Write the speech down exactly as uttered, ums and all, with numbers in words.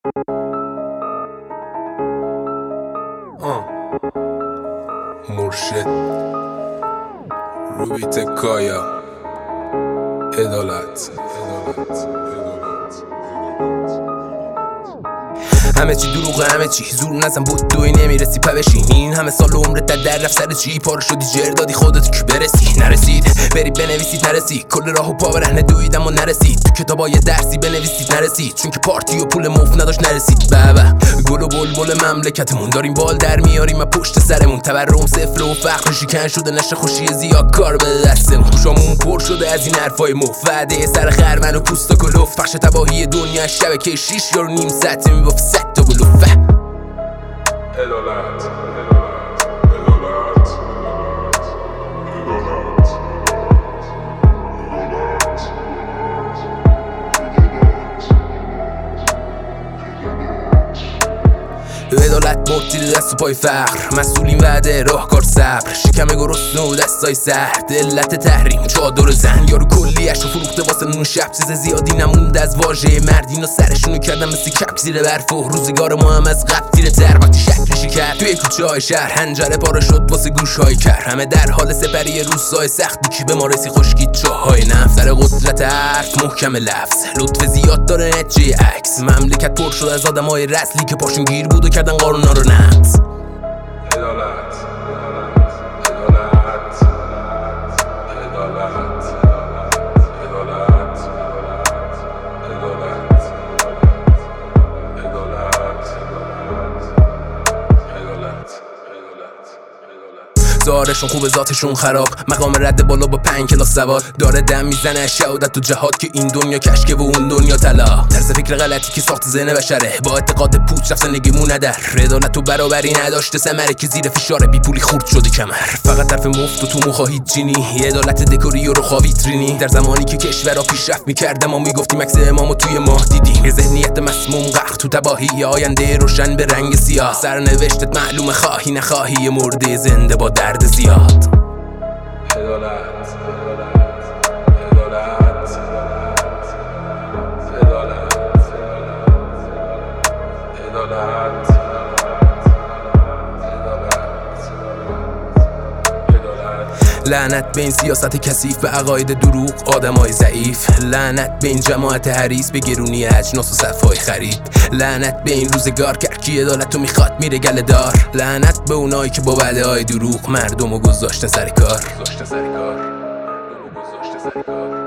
آه. مرشد روی تکایا عدالت عدالت همه چی دروغه، همه چی زور نزن بود دوی نمیرسی پوشین. این همه سال عمرت در در رفت سر چی؟ پار شدی جر دادی خودت که برسی نرسید، برید بنویسید نرسید. کل راهو پا برهنه دوید اما نرسید. تو کتابای درسی بنویسید نرسید، چون که پارتی و پول مفت نداشت نرسید. بابا گل و بلبل مملکتمون داریم بال در میاریم و پشت سرمون. تورم صفر و فقر شکن شده، نشه خوشی زیاد کار به دستمون. خوشامون پر شده از این حرفای مفت، وعده سر خرمن و پوست و کلوف. بخش تباهی دنیا شبکه شیش یارو نیم ساعت میبافت ست تا بلوفه. عدالت عدالت عدالت مرتیل دست و پای فقر، مسئولین وعده راهکار صبر. شکم گرسنه و دستای سرد، علت تحریم چادر زن. یارو کلیش رو فروخته واسه نون شب، چیز زیادی نمونده از واژه مرد. اینا سرشونو کردن مثل کپ زیر برف و روزگار ما هم از قبل تیره تر. وقتی شکلشی کرد توی کوچه های شهر، هنجره پاره شد واسه گوش های کر. همه در حال سپری روزهای سخت، کی به ما رسی خشکید چاهای نفت. در قدرت حرف محکم لفظ، لطف زیاد داره نتیجه عکس. مملکت پر شد از آدمای رسلی که پاشون گیر بود و کردن قارونا رو نقض. عدالت عدالت عدالت عدالت ظاهرشون خوبه ذاتشون خراب، مقام رد بالا با پنج کلاس سواد. داره دم میزنه شهادت تو جهاد که این دنیا کشکه و اون دنیا طلا. طرز فکر غلطی که ساخت ذهن بشره، با اعتقاد پوچ رفت زندگیمون ندر. عدالت و برابری نداشته ثمره که زیر فشار بی پولی خورد شدی کمر. فقط طرف مفت و تو مخواهید چینی، عدالت دکوری و رخا ویترینی. در زمانی که کشورها پیشرفت میکرد ما میگفتیم عکس امامو توی ماه دیدیم. یه ذهنیت مسموم غرق تو تباهی، آینده روشن به رنگ سیاه. سرنوشتت معلومه خواهی نخواهی، مرده زنده با درد زیاد. عدالت عدالت عدالت عدالت لعنت به این سیاست کثیف، به عقاید دروغ آدمای ضعیف. لعنت به این جماعت حریص، به گرونی اجناس و صفای خرید. لعنت به این روزگار که کی عدالتو میخواد میره گله دار. لعنت به اونایی که با وعده های دروغ مردمو گذاشتن سر کار.